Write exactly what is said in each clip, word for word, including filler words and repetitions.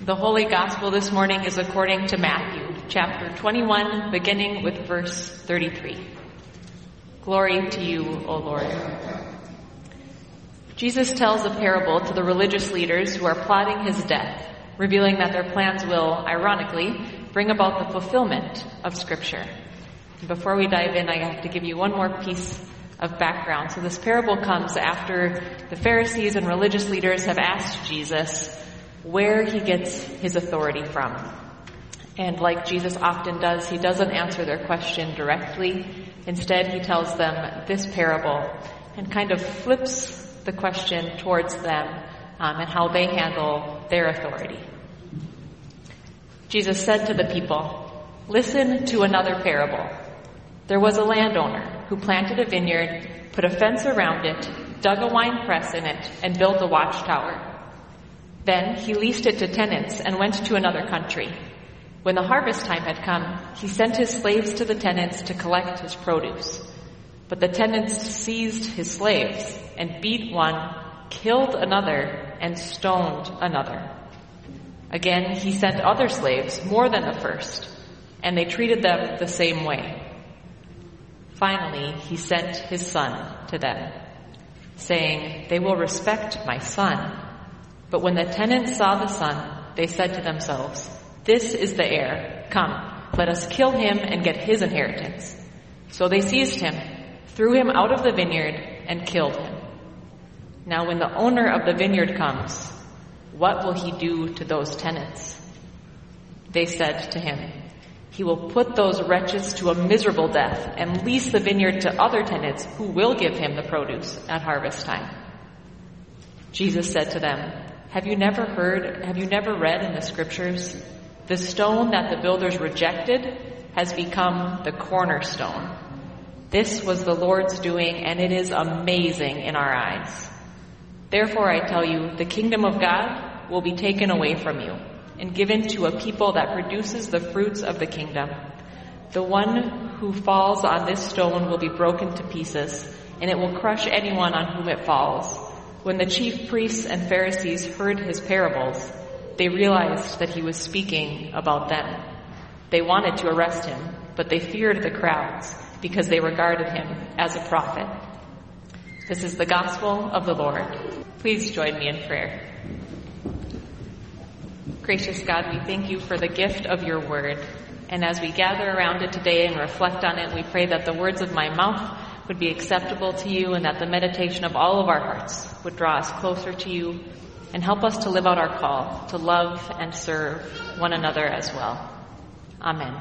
The Holy Gospel this morning is according to Matthew, chapter twenty-one, beginning with verse thirty-three. Glory to you, O Lord. Jesus tells a parable to the religious leaders who are plotting his death, revealing that their plans will, ironically, bring about the fulfillment of Scripture. Before we dive in, I have to give you one more piece of background. So this parable comes after the Pharisees and religious leaders have asked Jesus where he gets his authority from. And like Jesus often does, he doesn't answer their question directly. Instead, he tells them this parable and kind of flips the question towards them um, and how they handle their authority. Jesus said to the people, "Listen to another parable. There was a landowner who planted a vineyard, put a fence around it, dug a wine press in it, and built a watchtower. Then he leased it to tenants and went to another country. When the harvest time had come, he sent his slaves to the tenants to collect his produce. But the tenants seized his slaves and beat one, killed another, and stoned another. Again, he sent other slaves, more than the first, and they treated them the same way. Finally, he sent his son to them, saying, 'They will respect my son.' But when the tenants saw the son, they said to themselves, 'This is the heir. Come, let us kill him and get his inheritance.' So they seized him, threw him out of the vineyard, and killed him. Now when the owner of the vineyard comes, what will he do to those tenants?" They said to him, "He will put those wretches to a miserable death and lease the vineyard to other tenants who will give him the produce at harvest time." Jesus said to them, Have you never heard, have you never read in the scriptures, the stone that the builders rejected has become the cornerstone. This was the Lord's doing, and it is amazing in our eyes. Therefore I tell you, the kingdom of God will be taken away from you and given to a people that produces the fruits of the kingdom. The one who falls on this stone will be broken to pieces, and it will crush anyone on whom it falls. When the chief priests and Pharisees heard his parables, they realized that he was speaking about them. They wanted to arrest him, but they feared the crowds because they regarded him as a prophet. This is the gospel of the Lord. Please join me in prayer. Gracious God, we thank you for the gift of your word. And as we gather around it today and reflect on it, we pray that the words of my mouth would be acceptable to you, and that the meditation of all of our hearts would draw us closer to you and help us to live out our call to love and serve one another as well. Amen.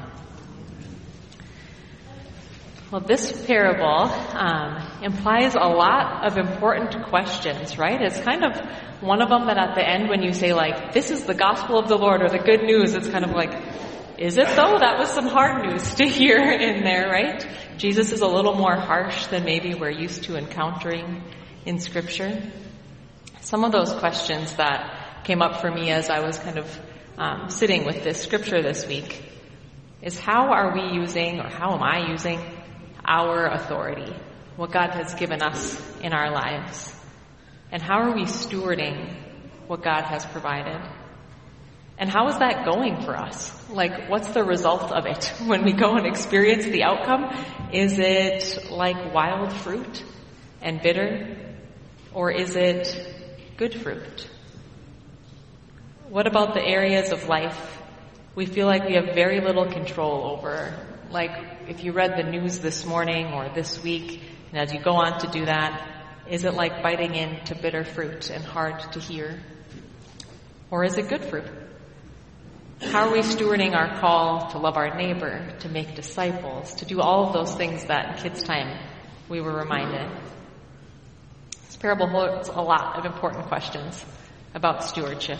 Well, this parable um, implies a lot of important questions, right? It's kind of one of them that at the end when you say, like, this is the gospel of the Lord or the good news, it's kind of like, is it though? That was some hard news to hear in there, right? Jesus is a little more harsh than maybe we're used to encountering in Scripture. Some of those questions that came up for me as I was kind of um, sitting with this Scripture this week is, how are we using, or how am I using, our authority, what God has given us in our lives? And how are we stewarding what God has provided? And how is that going for us? Like, what's the result of it when we go and experience the outcome? Is it like wild fruit and bitter? Or is it good fruit? What about the areas of life we feel like we have very little control over? Like, if you read the news this morning or this week, and as you go on to do that, is it like biting into bitter fruit and hard to hear? Or is it good fruit? How are we stewarding our call to love our neighbor, to make disciples, to do all of those things that in kids' time we were reminded? This parable holds a lot of important questions about stewardship.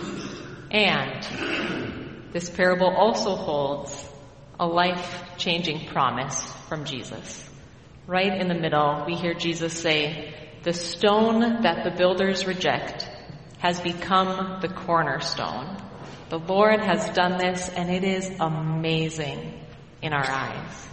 And this parable also holds a life-changing promise from Jesus. Right in the middle, we hear Jesus say, "The stone that the builders reject has become the cornerstone. The Lord has done this, and it is amazing in our eyes."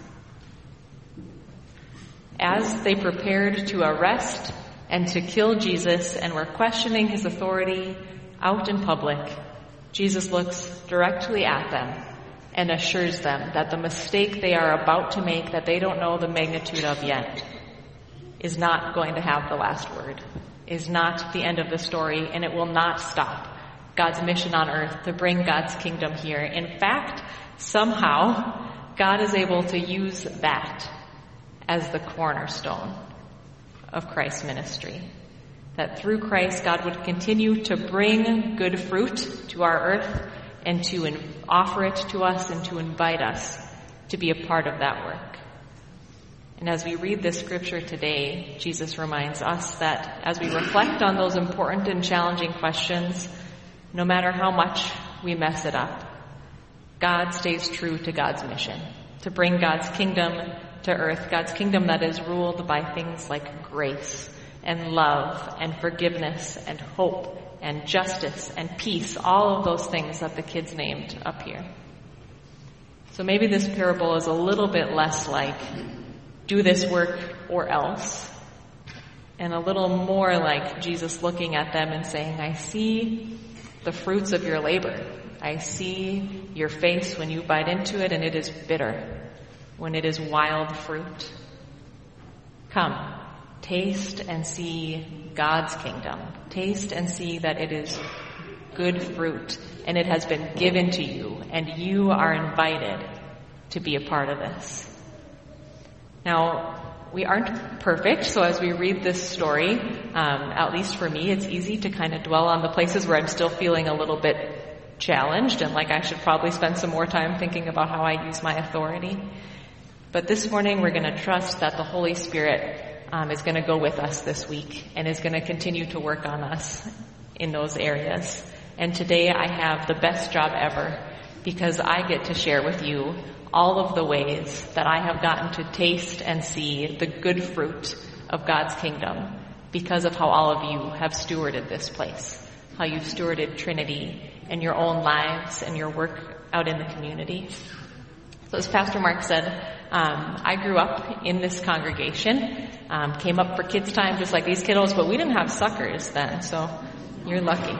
As they prepared to arrest and to kill Jesus and were questioning his authority out in public, Jesus looks directly at them and assures them that the mistake they are about to make, that they don't know the magnitude of yet, is not going to have the last word, is not the end of the story, and it will not stop God's mission on earth to bring God's kingdom here. In fact, somehow, God is able to use that as the cornerstone of Christ's ministry. That through Christ, God would continue to bring good fruit to our earth and to in- offer it to us and to invite us to be a part of that work. And as we read this scripture today, Jesus reminds us that as we reflect on those important and challenging questions, no matter how much we mess it up, God stays true to God's mission, to bring God's kingdom to earth, God's kingdom that is ruled by things like grace and love and forgiveness and hope and justice and peace, all of those things that the kids named up here. So maybe this parable is a little bit less like, do this work or else, and a little more like Jesus looking at them and saying, I see the fruits of your labor. I see your face when you bite into it, and it is bitter, when it is wild fruit. Come, taste and see God's kingdom. Taste and see that it is good fruit, and it has been given to you, and you are invited to be a part of this. Now, we aren't perfect, so as we read this story, um, at least for me, it's easy to kind of dwell on the places where I'm still feeling a little bit challenged and like I should probably spend some more time thinking about how I use my authority. But this morning, we're going to trust that the Holy Spirit um, is going to go with us this week and is going to continue to work on us in those areas. And today, I have the best job ever because I get to share with you all of the ways that I have gotten to taste and see the good fruit of God's kingdom because of how all of you have stewarded this place, how you've stewarded Trinity and your own lives and your work out in the community. So as Pastor Mark said, um, I grew up in this congregation, um, came up for kids' time just like these kiddos, but we didn't have suckers then, so you're lucky.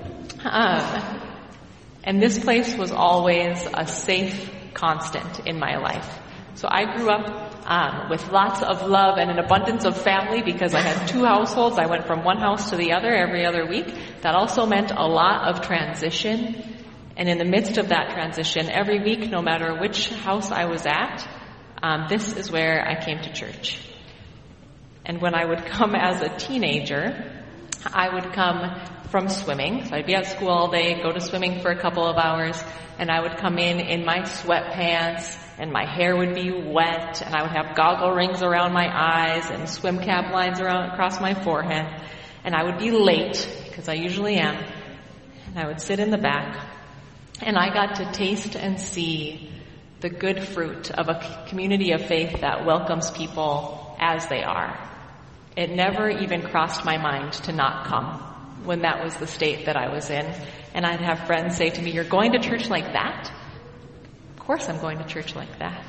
Um, and this place was always a safe constant in my life. So I grew up um, with lots of love and an abundance of family because I had two households. I went from one house to the other every other week. That also meant a lot of transition. And in the midst of that transition, every week, no matter which house I was at, um, this is where I came to church. And when I would come as a teenager, I would come from swimming. So I'd be at school all day, go to swimming for a couple of hours, and I would come in in my sweatpants, and my hair would be wet, and I would have goggle rings around my eyes and swim cap lines around across my forehead, and I would be late, because I usually am, and I would sit in the back, and I got to taste and see the good fruit of a community of faith that welcomes people as they are. It never even crossed my mind to not come when that was the state that I was in. And I'd have friends say to me, you're going to church like that? Of course I'm going to church like that.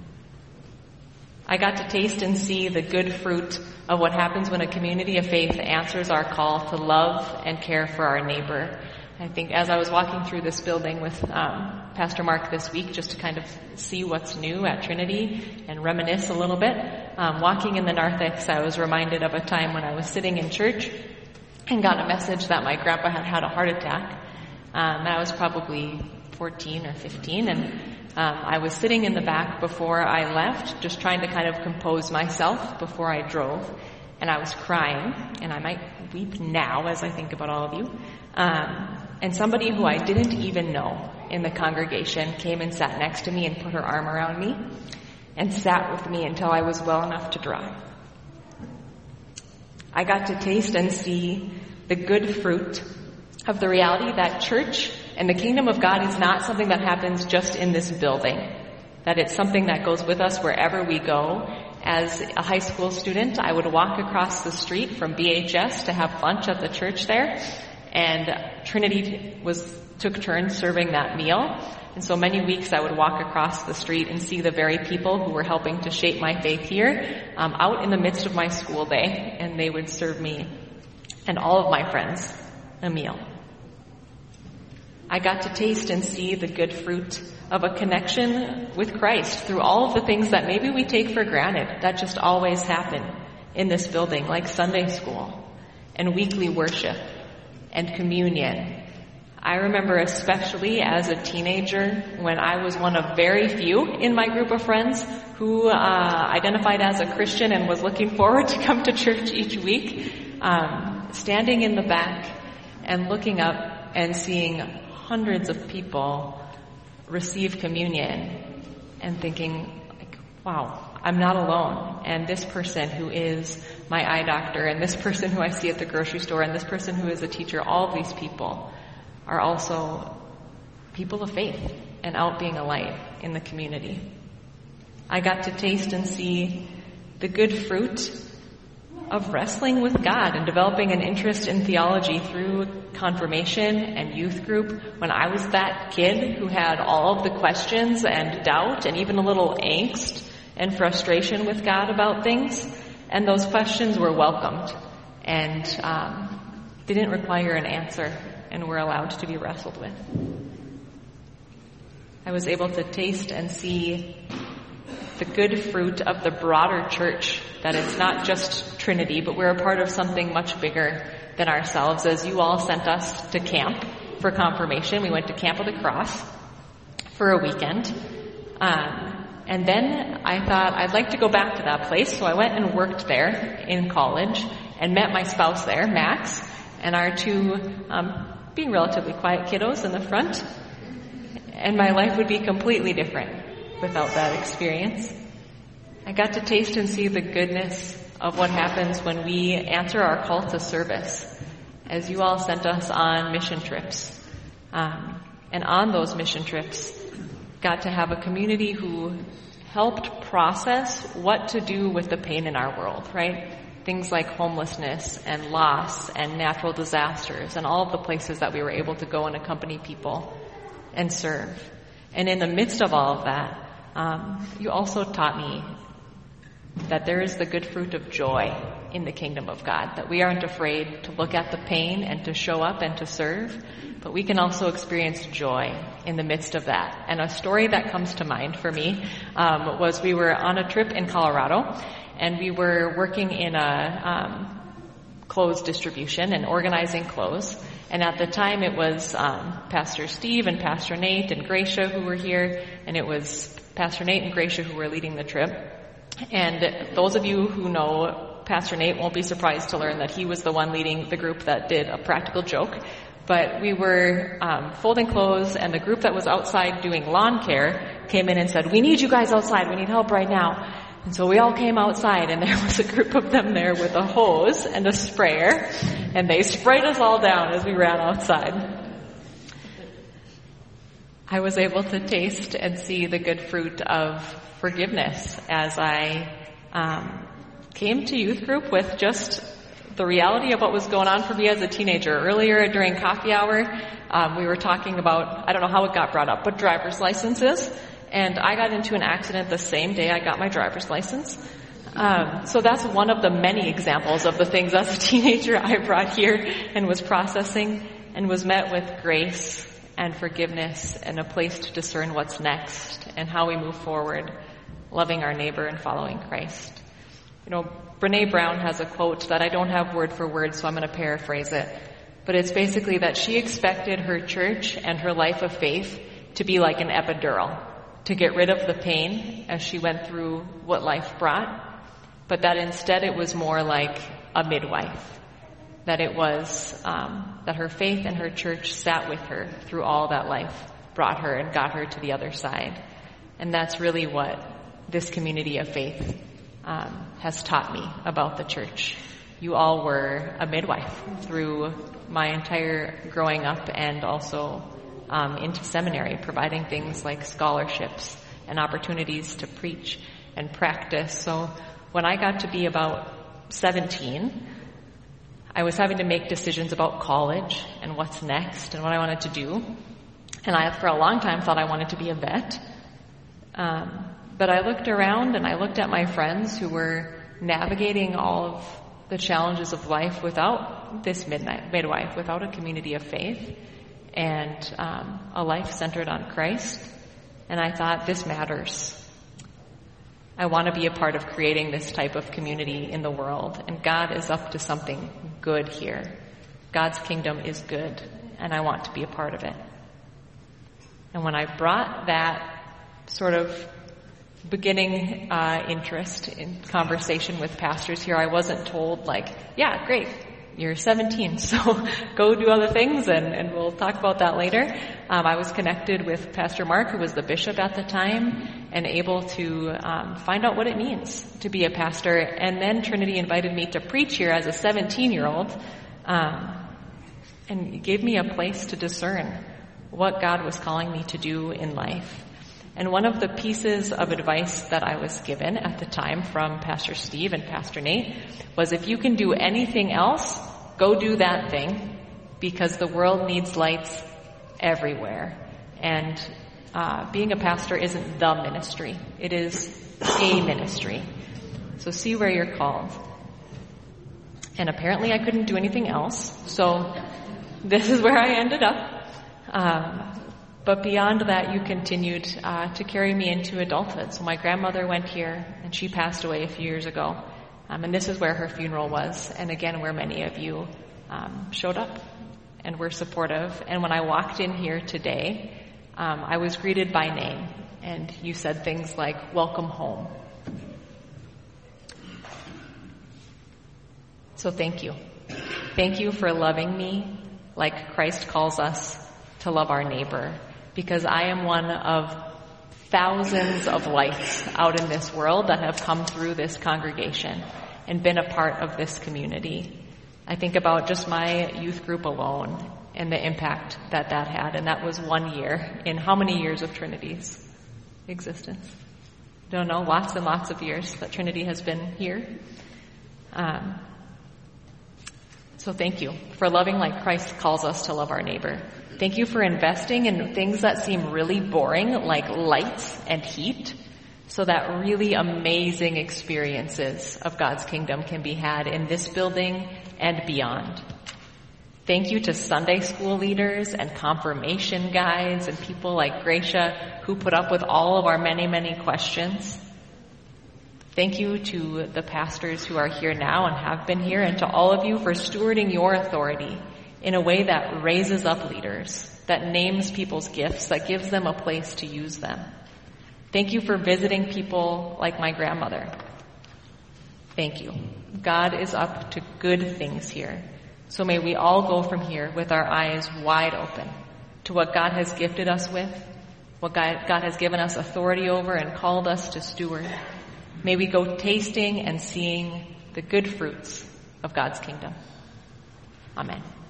I got to taste and see the good fruit of what happens when a community of faith answers our call to love and care for our neighbor. I think as I was walking through this building with um, Pastor Mark this week, just to kind of see what's new at Trinity and reminisce a little bit, um, walking in the narthex, I was reminded of a time when I was sitting in church and got a message that my grandpa had had a heart attack. Um, and I was probably fourteen or fifteen, and um, I was sitting in the back before I left, just trying to kind of compose myself before I drove, and I was crying, and I might weep now as I think about all of you. Um, and somebody who I didn't even know in the congregation came and sat next to me and put her arm around me and sat with me until I was well enough to drive. I got to taste and see the good fruit of the reality that church and the kingdom of God is not something that happens just in this building, that it's something that goes with us wherever we go. As a high school student, I would walk across the street from B H S to have lunch at the church there, and Trinity was took turns serving that meal. And so many weeks I would walk across the street and see the very people who were helping to shape my faith here um, out in the midst of my school day, and they would serve me and all of my friends a meal. I got to taste and see the good fruit of a connection with Christ through all of the things that maybe we take for granted that just always happen in this building, like Sunday school and weekly worship and communion. I remember especially as a teenager when I was one of very few in my group of friends who uh, identified as a Christian and was looking forward to come to church each week, um, standing in the back and looking up and seeing hundreds of people receive communion and thinking, like, wow, I'm not alone. And this person who is my eye doctor, and this person who I see at the grocery store, and this person who is a teacher, all of these people are also people of faith and out being a light in the community. I got to taste and see the good fruit of wrestling with God and developing an interest in theology through confirmation and youth group when I was that kid who had all of the questions and doubt and even a little angst and frustration with God about things. And those questions were welcomed and um, didn't require an answer and were allowed to be wrestled with. I was able to taste and see the good fruit of the broader church, that it's not just Trinity, but we're a part of something much bigger than ourselves. As you all sent us to camp for confirmation, we went to Camp of the Cross for a weekend. Um, and then I thought I'd like to go back to that place, so I went and worked there in college and met my spouse there, Max, and our two um, being relatively quiet kiddos in the front. And my life would be completely different without that experience. I got to taste and see the goodness of what happens when we answer our call to service, as you all sent us on mission trips. Um, and on those mission trips, got to have a community who helped process what to do with the pain in our world, right? Things like homelessness and loss and natural disasters and all of the places that we were able to go and accompany people and serve. And in the midst of all of that, um, you also taught me that there is the good fruit of joy in the kingdom of God, that we aren't afraid to look at the pain and to show up and to serve, but we can also experience joy in the midst of that. And a story that comes to mind for me um, was we were on a trip in Colorado, and we were working in a um, clothes distribution and organizing clothes. And at the time it was um, Pastor Steve and Pastor Nate and Gracia who were here, and it was Pastor Nate and Gracia who were leading the trip. And those of you who know Pastor Nate won't be surprised to learn that he was the one leading the group that did a practical joke. But we were um, folding clothes, and the group that was outside doing lawn care came in and said, "We need you guys outside. We need help right now." And so we all came outside, and there was a group of them there with a hose and a sprayer, and they sprayed us all down as we ran outside. I was able to taste and see the good fruit of forgiveness as I um, came to youth group with just the reality of what was going on for me as a teenager. Earlier during coffee hour, um, we were talking about, I don't know how it got brought up, but driver's licenses. And I got into an accident the same day I got my driver's license. Um, so that's one of the many examples of the things as a teenager I brought here and was processing and was met with grace and forgiveness and a place to discern what's next and how we move forward, loving our neighbor and following Christ. You know, Brene Brown has a quote that I don't have word for word, so I'm going to paraphrase it. But it's basically that she expected her church and her life of faith to be like an epidural, to get rid of the pain as she went through what life brought, but that instead it was more like a midwife, that it was um, that her faith and her church sat with her through all that life brought her and got her to the other side. And that's really what this community of faith um, has taught me about the church. You all were a midwife through my entire growing up and also Um, into seminary, providing things like scholarships and opportunities to preach and practice. So when I got to be about seventeen, I was having to make decisions about college and what's next and what I wanted to do. And I, for a long time, thought I wanted to be a vet. Um, but I looked around and I looked at my friends who were navigating all of the challenges of life without this midnight midwife, without a community of faith. and um, a life centered on Christ. And I thought, this matters. I want to be a part of creating this type of community in the world, and God is up to something good here. God's kingdom is good, and I want to be a part of it. And when I brought that sort of beginning uh, interest in conversation with pastors here, I wasn't told, like, yeah, great, you're seventeen, so go do other things, and, and we'll talk about that later. Um, I was connected with Pastor Mark, who was the bishop at the time, and able to um, find out what it means to be a pastor. And then Trinity invited me to preach here as a seventeen-year-old, um, and gave me a place to discern what God was calling me to do in life. And one of the pieces of advice that I was given at the time from Pastor Steve and Pastor Nate was, if you can do anything else, go do that thing, because the world needs lights everywhere. And uh, being a pastor isn't the ministry. It is a ministry. So see where you're called. And apparently I couldn't do anything else, so this is where I ended up. Um, But beyond that, you continued uh, to carry me into adulthood. So my grandmother went here, and she passed away a few years ago. Um, and this is where her funeral was, and again, where many of you um, showed up and were supportive. And when I walked in here today, um, I was greeted by name, and you said things like, welcome home. So thank you. Thank you for loving me like Christ calls us to love our neighbor. Because I am one of thousands of lights out in this world that have come through this congregation and been a part of this community. I think about just my youth group alone and the impact that that had, and that was one year in how many years of Trinity's existence? Don't know, lots and lots of years that Trinity has been here. Um, so thank you for loving like Christ calls us to love our neighbor. Thank you for investing in things that seem really boring, like lights and heat, so that really amazing experiences of God's kingdom can be had in this building and beyond. Thank you to Sunday school leaders and confirmation guides and people like Gracia who put up with all of our many, many questions. Thank you to the pastors who are here now and have been here, and to all of you for stewarding your authority in a way that raises up leaders, that names people's gifts, that gives them a place to use them. Thank you for visiting people like my grandmother. Thank you. God is up to good things here. So may we all go from here with our eyes wide open to what God has gifted us with, what God, God has given us authority over and called us to steward. May we go tasting and seeing the good fruits of God's kingdom. Amen.